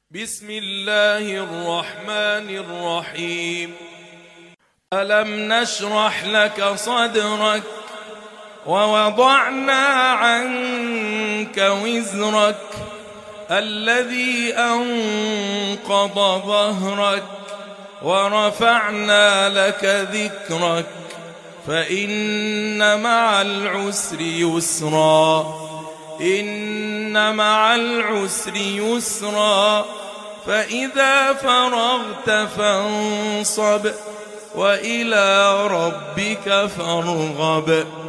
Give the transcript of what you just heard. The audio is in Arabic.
بسم الله الرحمن الرحيم. ألم نشرح لك صدرك ووضعنا عنك وزرك الذي أنقض ظهرك ورفعنا لك ذكرك فإن مع العسر يسرا إن مع العسر يسرا فإذا فرغت فانصب وإلى ربك فارغب.